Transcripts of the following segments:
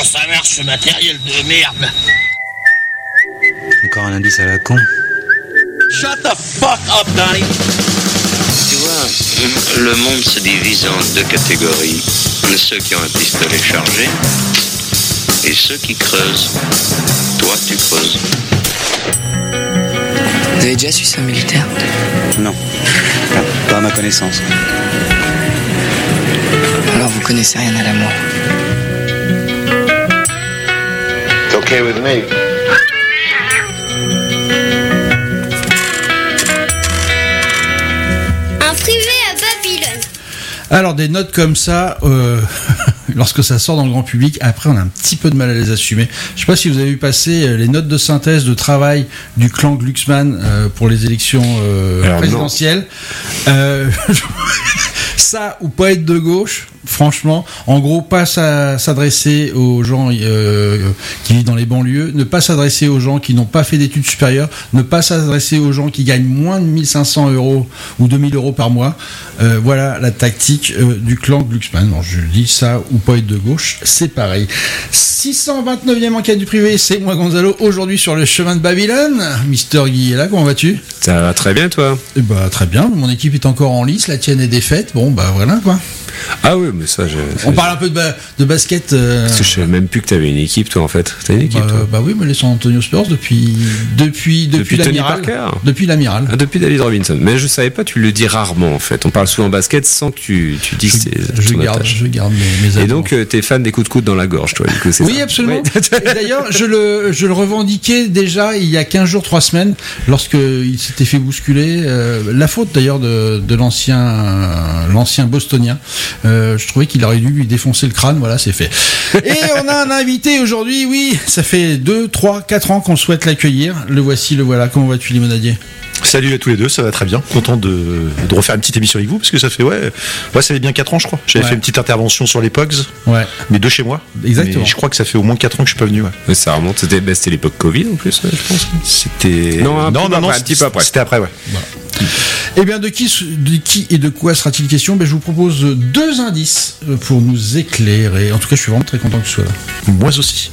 ça marche ce matériel de merde? Encore un indice à la con. Shut the fuck up, Donnie. Tu vois, le monde se divise en deux catégories. Ceux qui ont un pistolet chargé et ceux qui creusent. Toi, tu creuses. Vous avez déjà su ça militaire? Non, pas à ma connaissance. Alors vous connaissez rien à l'amour. It's okay with me. Un privé à Babylone. Alors des notes comme ça, lorsque ça sort dans le grand public, après on a un petit peu de mal à les assumer. Je sais pas si vous avez vu passer les notes de synthèse de travail du clan Glucksmann pour les élections présidentielles. Ça ou pas être de gauche, franchement, en gros, pas s'adresser aux gens qui vivent dans les banlieues, ne pas s'adresser aux gens qui n'ont pas fait d'études supérieures, ne pas s'adresser aux gens qui gagnent moins de 1500 euros ou 2000 euros par mois. Voilà la tactique du clan Glucksmann. Alors, je dis ça ou pas être de gauche, c'est pareil. 629e enquête du privé, c'est moi Gonzalo, aujourd'hui sur le chemin de Babylone. Mister Guy est là, comment vas-tu? Ça va très bien, toi? Bah très bien, mon équipe est encore en lice, la tienne est défaite, bon bah voilà quoi. Ah oui, mais ça, on parle un peu de basket. Parce que je savais même plus que t'avais une équipe, toi, en fait. T'as une équipe, toi? Bah oui, mais les San Antonio Spurs depuis Tony l'amiral. Parker. Depuis l'amiral. Ah, depuis David Robinson. Mais je savais pas, tu le dis rarement, en fait. On parle souvent basket sans que tu dises je garde mes Et donc, t'es fan des coups de coude dans la gorge, toi, du coup, c'est oui, ça? absolument. Oui. Et d'ailleurs, je le revendiquais déjà il y a 15 jours, 3 semaines, lorsqu'il s'était fait bousculer. La faute d'ailleurs de l'ancien bostonien. Je trouvais qu'il aurait dû lui défoncer le crâne, voilà, c'est fait. Et on a un invité aujourd'hui, oui, ça fait 2, 3, 4 ans qu'on souhaite l'accueillir. Le voici, le voilà. Comment vas-tu, Limonadier? Salut à tous les deux, ça va très bien. Content de refaire une petite émission avec vous parce que ça fait ça fait bien 4 ans, je crois. J'avais fait une petite intervention sur les Pogs, mais de chez moi. Exactement. Mais je crois que ça fait au moins 4 ans que je suis pas venu. Ouais. Mais ça remonte, c'était l'époque Covid en plus, je pense. C'était non, un petit peu après. C'était après, ouais. Voilà. Eh bien, de qui et de quoi sera-t-il question? Je vous propose 2 indices pour nous éclairer. En tout cas, je suis vraiment très content que tu sois là. Moi aussi.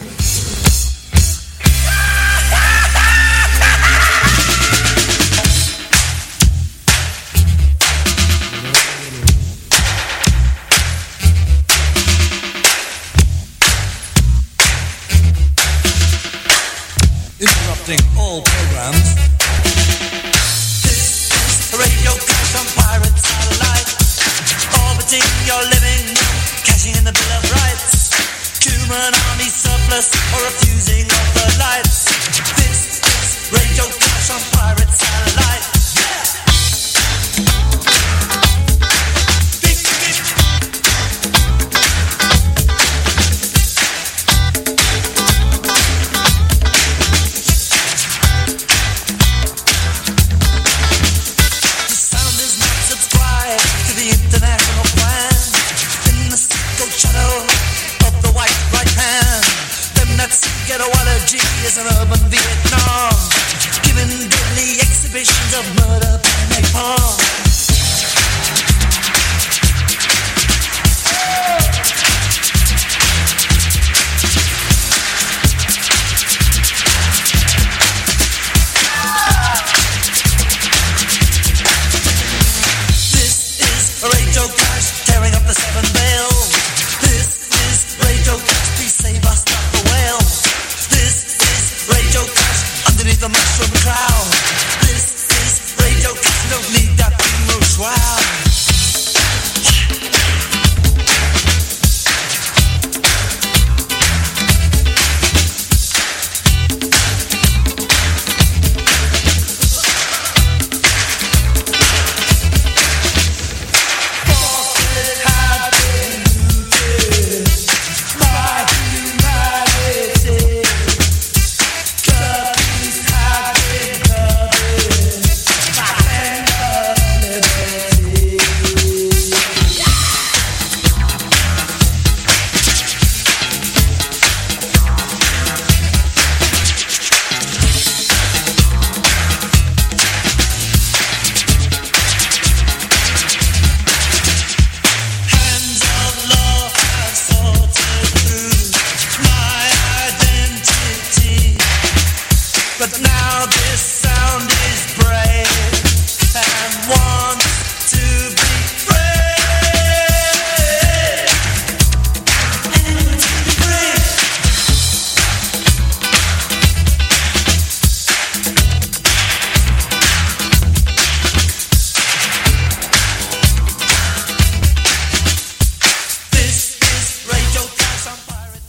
Interrupting all programs. This is a radio crash on pirate satellite. Orbiting your living, cashing in the Bill of Rights. Human army surplus or refusing of the lights. This is radio crash on pirate satellite. Is an urban Vietnam, giving deadly exhibitions of murder and napalm. This is a radio crash tearing up the 7 Veil. This is radio crash, please save us, stop the whale. Radio Clash underneath the mushroom cloud. This is Radio Clash, don't need that bingo shroud. but now this sound is brave and wants to be free. This is Radio Clash on Pirates.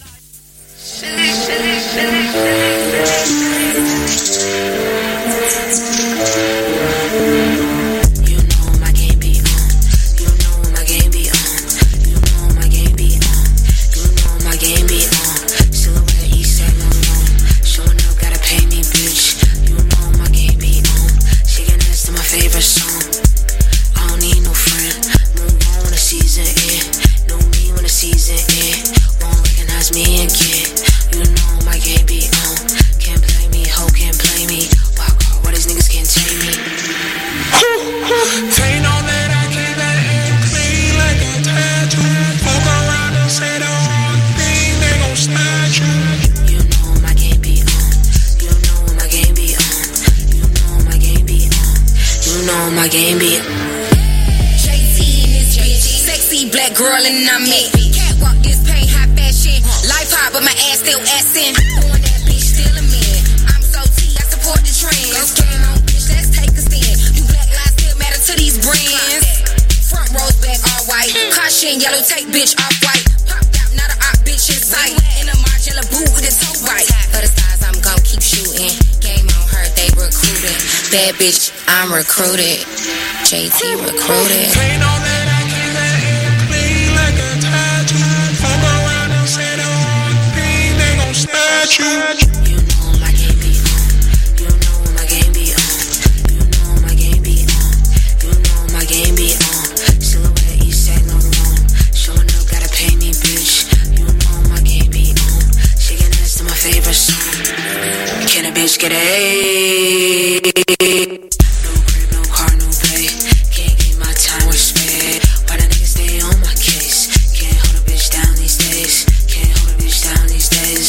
You know my game be on. You know my game be on. You know my game be on. You know my game be on. Silhouette east side no wrong. Showing up gotta pay me, bitch. You know my game be on. Shaking ass to my favorite song. I don't need no friend. Move on when the season end. Know me when the season end. Won't recognize me again. You know my game be on. Can't play me, ho can't play me. Walk hard, why these niggas can't tame me? They know that I keep that aim clean like a tattoo. Fuck around and say the wrong thing, they gon' snatch you. You know my game be on. You know my game be on. You know my game be on. You know my game be on. JT in this bitch, sexy black girl and I'm it. Catwalk this paint, high fashion. Life high, but my ass still assin'. Doing that bitch, still a man. I'm so T, I support the trend. Go game on, bitch, let's take a stand. You black lives still matter to these brands. Front rows back all white. Caution, yellow tape, bitch, off white. Popped out, not a op, bitch in sight. In a Margiela boot with it so right. For the stars, I'm gon' keep shooting. Game on her, they recruited. Bad bitch, I'm recruited. JT recruited. They know that I keep that aim clean like a tattoo. Fuck around and say the wrong thing, they gon' snatch you. You know my game be on. You know my game be on. You know my game be on. You know my game be on. Silhouette east side no wrong. Showing up gotta pay me, bitch. You know my game be on. Shaking ass to my favorite song. Can a bitch get a no crib, no car, no pay. Can't get my time respect. Why the niggas stay on my case? Can't hold a bitch down these days. Can't hold a bitch down these days.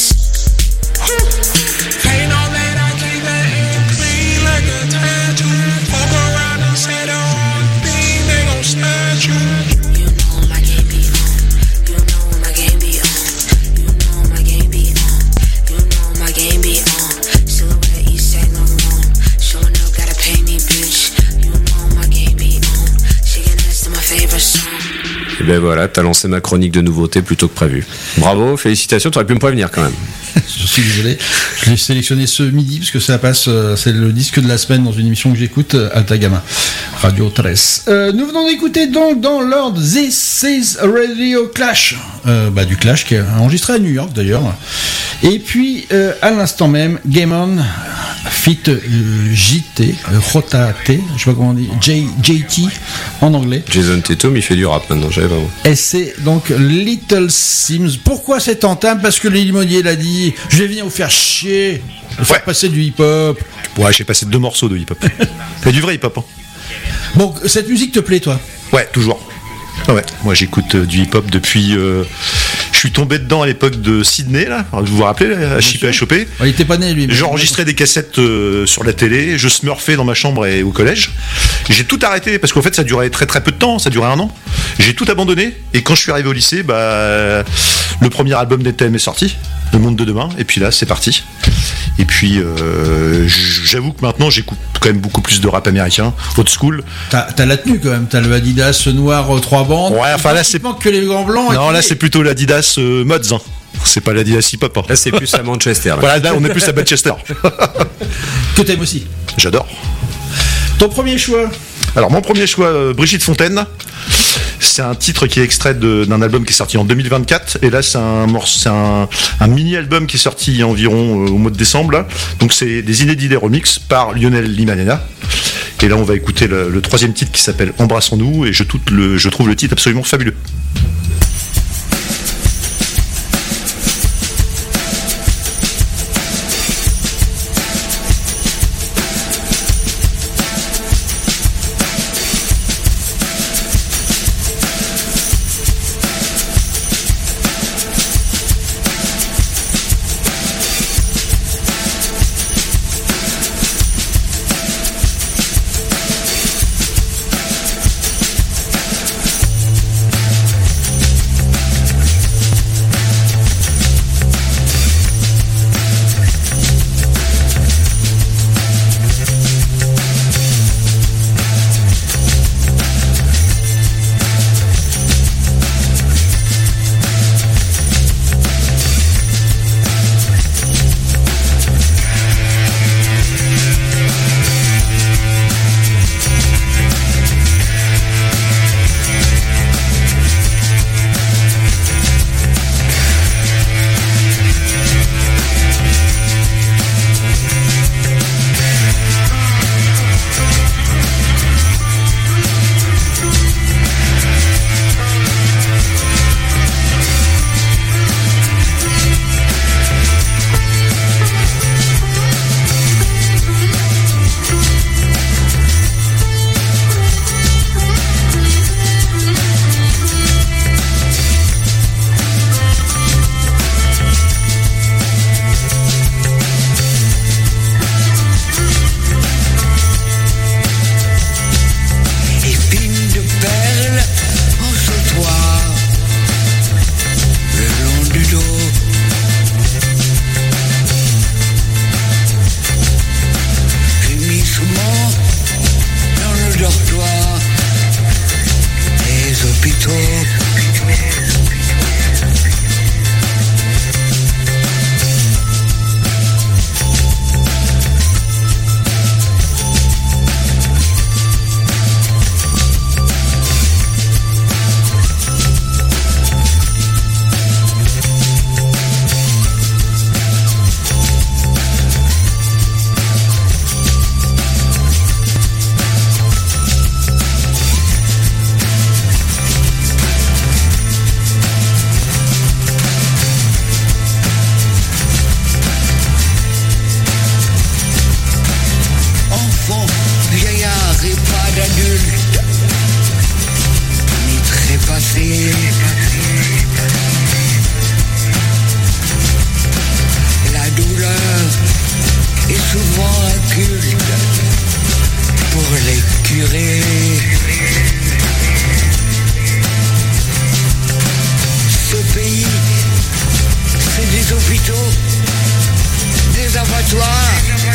They know that I keep that aim clean like a tattoo. Fuck around and say the wrong thing, they gon' snatch you. You know my game be on. You know my game be on. You know my game be on. You know my game be on. Silhouette east side no wrong. Showing up gotta pay me, bitch. You know my game be on. Shaking ass to my favorite song. Et ben voilà, t'as lancé ma chronique de nouveautés plutôt que prévu. Bravo, félicitations, t'aurais pu me prévenir quand même. Je suis désolé, je l'ai sélectionné ce midi parce que ça passe, c'est le disque de la semaine dans une émission que j'écoute, Alta Gamma, Radio 13. Nous venons d'écouter donc dans l'ordre This is Radio Clash, du Clash qui est enregistré à New York d'ailleurs. Et puis à l'instant même, Game On, fit JT, Rota T, je sais pas comment on dit, JT en anglais. Jason Tatum, il fait du rap maintenant, j'avais pas vu. Et c'est donc Little Sims. Pourquoi cette entame? Parce que le limonier l'a dit, je vais venir vous faire chier, vous faire passer du hip-hop. Ouais, j'ai passé 2 morceaux de hip-hop. Mais du vrai hip-hop. Hein. Bon, cette musique te plaît, toi? Ouais, toujours. Ah ouais, moi j'écoute du hip-hop depuis. Je suis tombé dedans à l'époque de Sydney, là. Alors, vous vous rappelez, là, à chipper, à choper. Il était pas né, lui. J'enregistrais des cassettes sur la télé, je smurfais dans ma chambre et au collège. J'ai tout arrêté parce qu'en fait ça durait très très peu de temps, ça durait 1 an. J'ai tout abandonné et quand je suis arrivé au lycée, le premier album d'NTM est sorti, Le Monde de Demain, et puis là c'est parti. Et puis j'avoue que maintenant j'écoute quand même beaucoup plus de rap américain, old school. T'as la tenue quand même, t'as le Adidas noir 3 bandes. Ouais, enfin là c'est que les gants blancs. Non, là c'est plutôt l'Adidas Mods. Hein. C'est pas l'Adidas hip-hop. Hein. Là c'est plus à Manchester. Là. Voilà, là on est plus à Manchester. Que t'aimes aussi. J'adore. Ton premier choix? Alors mon premier choix, Brigitte Fontaine. C'est un titre qui est extrait d'un album qui est sorti en 2024. Et là, c'est un mini-album qui est sorti environ au mois de décembre. Là. Donc, c'est des inédits, des remix par Lionel Limanena. Et là, on va écouter le 3e titre qui s'appelle Embrassons-nous. Et je trouve le titre absolument fabuleux. souvent un culte pour les curés. Ce pays, c'est des hôpitaux, des abattoirs.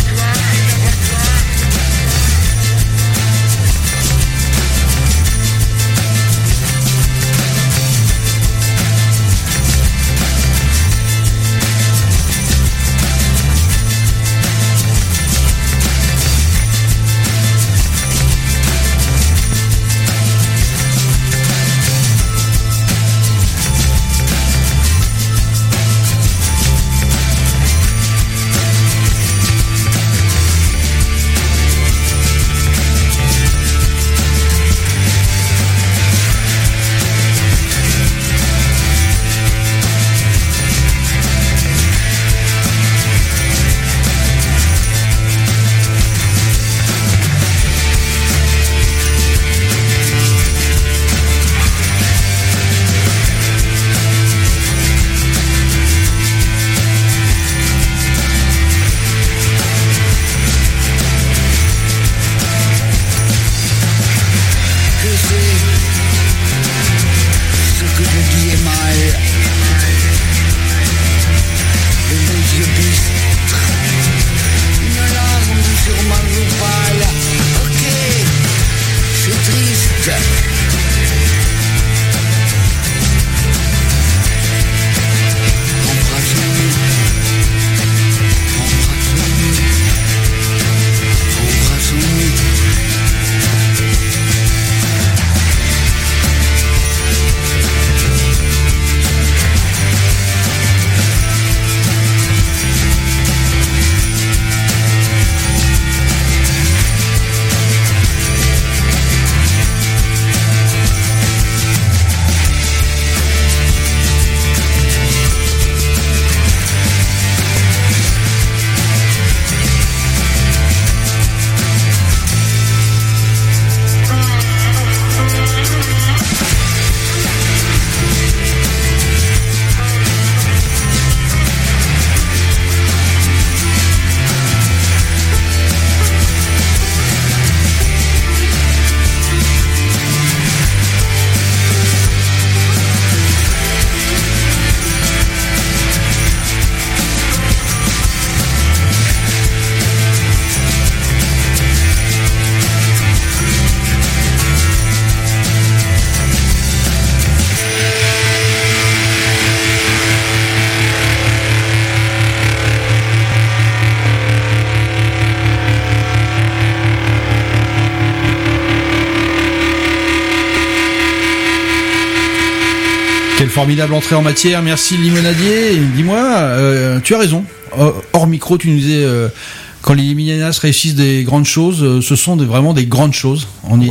Quelle formidable entrée en matière, merci Limonadier. Dis-moi, tu as raison. Hors micro, tu nous disais quand les Limonadias réussissent des grandes choses, ce sont vraiment des grandes choses.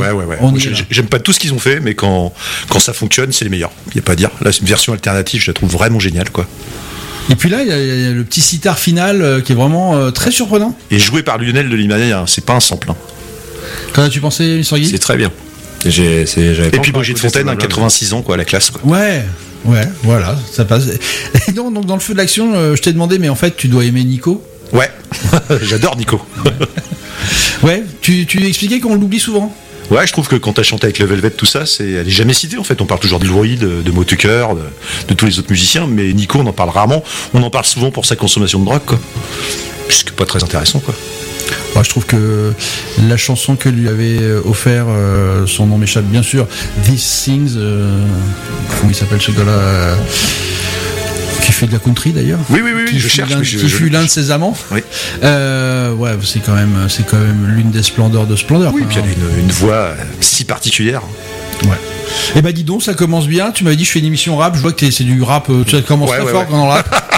J'aime pas tout ce qu'ils ont fait, mais quand ça fonctionne, c'est les meilleurs. Il n'y a pas à dire. Là, c'est une version alternative, je la trouve vraiment géniale, quoi. Et puis là, il y a le petit sitar final qui est vraiment très surprenant. Et joué par Lionel de Limonadier, c'est pas un sample. Qu'en as-tu pensé, Mr. Guy ? C'est très bien. Et puis Brigitte Fontaine, 86 ans, quoi, la classe, quoi. Ouais, voilà, ça passe. Et donc dans le feu de l'action, je t'ai demandé, mais en fait, tu dois aimer Nico. Ouais, j'adore Nico. Ouais, tu expliquais qu'on l'oublie souvent. Ouais, je trouve que quand t'as chanté avec le Velvet, tout ça, elle est jamais citée en fait. On parle toujours de Louis, de Mo Tucker, de tous les autres musiciens, mais Nico, on en parle rarement. On en parle souvent pour sa consommation de drogue, quoi. Puisque pas très intéressant, quoi. Moi, je trouve que la chanson que lui avait offert, son nom m'échappe bien sûr, These Things, comment il s'appelle ce gars-là, qui fait de la country d'ailleurs. Oui, je cherche. Qui fut l'un de ses amants. Oui. Ouais, c'est quand même l'une des splendeurs de Splendeur. Oui, puis elle a une voix si particulière. Ouais. Et bah dis donc, ça commence bien. Tu m'avais dit je fais une émission rap. Je vois que c'est du rap. Tu commences très fort dans le rap.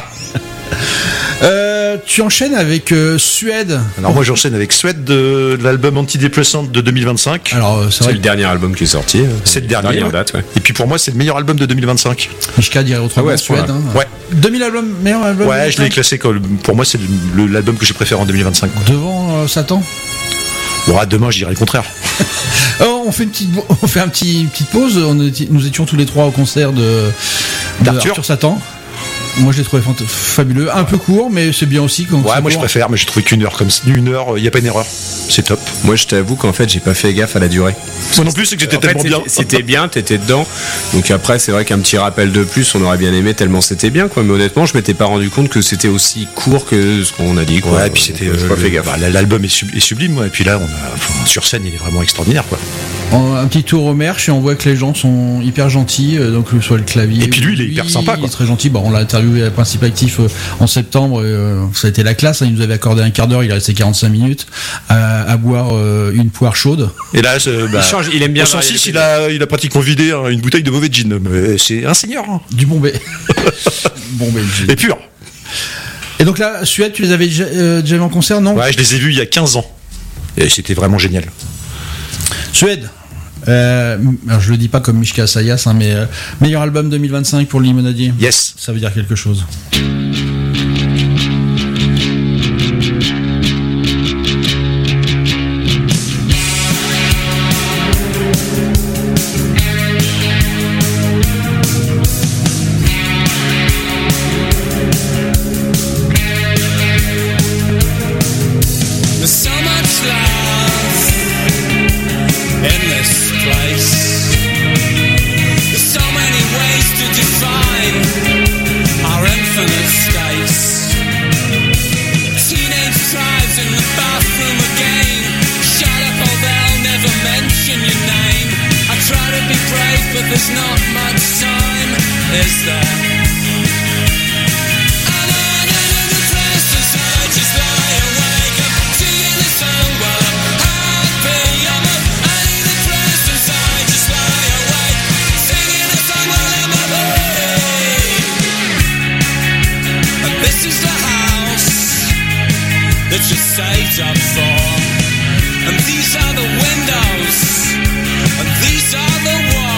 Tu enchaînes avec Suède. Alors moi j'enchaîne avec Suède de l'album Antidepressant de 2025. Alors c'est le dernier album qui est sorti. C'est le dernier. Date, ouais. Et puis pour moi c'est le meilleur album de 2025. Mishka dirait autrement. Suède. Hein. Ouais. 2000 albums, meilleur album. Ouais, je l'ai classé comme pour moi c'est l'album que j'ai préféré en 2025. Quoi. Devant Satan. Ouais, demain je dirais le contraire. On fait une petite pause. Nous étions tous les trois au concert de Arthur Satan. Moi, je l'ai trouvé fabuleux. Un peu court, mais c'est bien aussi. Quand ouais, moi je préfère, mais j'ai trouvé qu'une heure comme une heure, il n'y a pas une erreur. C'est top. Moi, je t'avoue qu'en fait, j'ai pas fait gaffe à la durée. Moi non plus, c'est que j'étais tellement bien. C'était bien, t'étais dedans. Donc après, c'est vrai qu'un petit rappel de plus, on aurait bien aimé tellement c'était bien, quoi. Mais honnêtement, je m'étais pas rendu compte que c'était aussi court que ce qu'on a dit, quoi. Ouais, et puis c'était. pas fait gaffe. L'album est sublime, ouais. Et puis là, sur scène, il est vraiment extraordinaire, quoi. Un petit tour au merch et on voit que les gens sont hyper gentils, donc soit le clavier. Et puis lui, il est hyper sympa, quoi. Il est très gentil. Bon, on l'a interviewé à Principe Actif en septembre. Ça a été la classe. Il nous avait accordé un quart d'heure. Il a resté 45 minutes à boire une poire chaude. Et là, il aime bien. Au 106, il a pratiquement vidé une bouteille de mauvais gin. Mais c'est un seigneur. Hein. Du Bombay. Bombay gin. Et pur. Et donc là, Suède, tu les avais déjà vus en concert, non? Ouais, je les ai vus il y a 15 ans. Et c'était vraiment génial. Suède. Alors je le dis pas comme Mishka Sayas, hein, mais meilleur album 2025 pour Limonadier. Yes. Ça veut dire quelque chose. And these are the windows, and these are the walls.